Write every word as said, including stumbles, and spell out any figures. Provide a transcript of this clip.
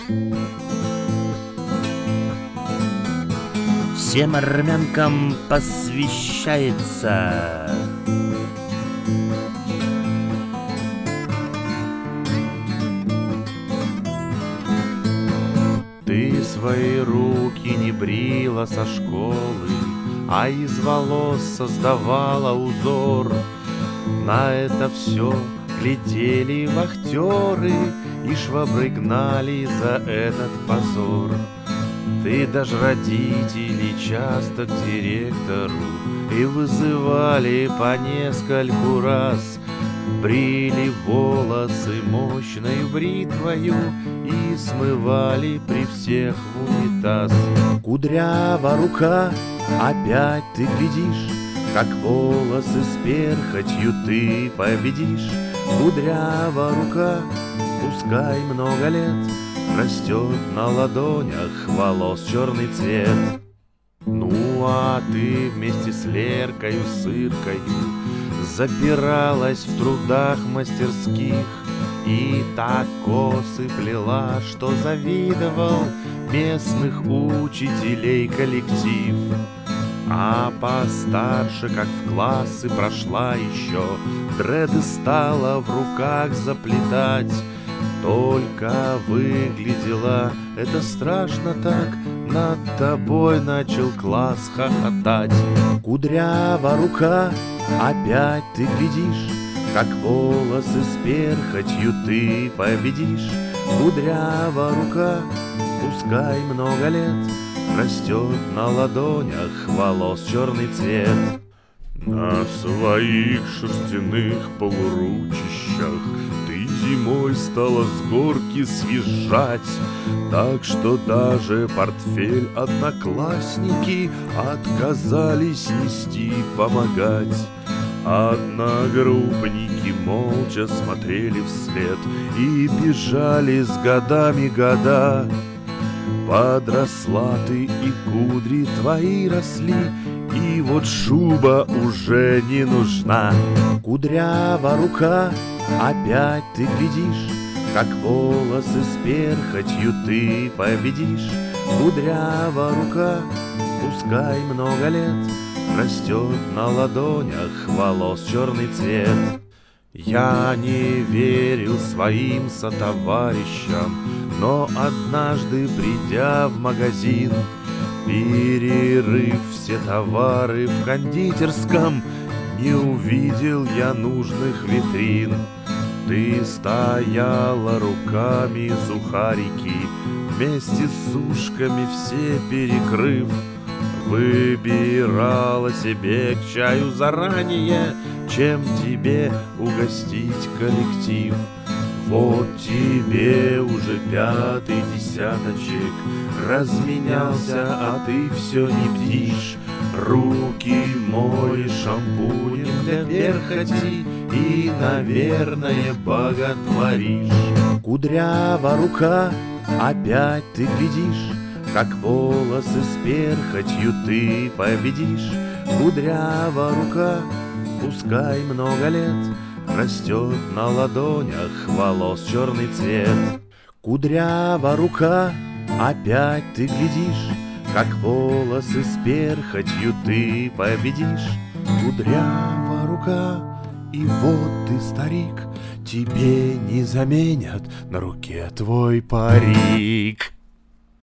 Всем армянкам посвящается. Ты свои руки не брила со школы, а из волос создавала узор. На это все глядели вахтеры и швабры гнали за этот позор. Ты даже родителей часто к директору и вызывали по нескольку раз. Брили волосы мощной бритвою и смывали при всех в унитаз. Кудрява рука, опять ты глядишь, как волосы с перхотью ты победишь. Кудрява рука, пускай много лет растет на ладонях волос черный цвет. Ну а ты вместе с Леркою, Сыркою запиралась в трудах мастерских и так косы плела, что завидовал местных учителей коллектив. А постарше, как в классы прошла еще, дреды стала в руках заплетать. Только выглядела это страшно так, над тобой начал класс хохотать. Кудрява рука, опять ты глядишь, как волосы с перхотью ты победишь. Кудрява рука, пускай много лет растет на ладонях волос черный цвет. На своих шерстяных полуручищах ты зимой стала с горки съезжать, так что даже портфель одноклассники отказались нести помогать. Одногруппники молча смотрели вслед и бежали с годами года. Подросла ты, и кудри твои росли, и вот шуба уже не нужна. Кудрява рука, опять ты глядишь, как волосы с перхотью ты победишь. Кудрява рука, пускай много лет растет на ладонях волос черный цвет. Я не верил своим сотоварищам, но однажды, придя в магазин, перерыв все товары в кондитерском, не увидел я нужных витрин. Ты стояла руками сухарики, вместе с сушками все перекрыв. Выбирала себе к чаю заранее, чем тебе угостить коллектив. Вот тебе уже пятый десяточек разменялся, а ты все не бдишь. Руки моешь шампунем для перхоти и, наверное, боготворишь. Кудрява рука, опять ты глядишь, как волосы с перхотью ты победишь. Кудрява рука, пускай много лет растет на ладонях волос черный цвет. Кудрява рука, опять ты глядишь, как волосы с перхотью ты победишь. Кудрява рука, и вот ты, старик, тебе не заменят на руке твой парик.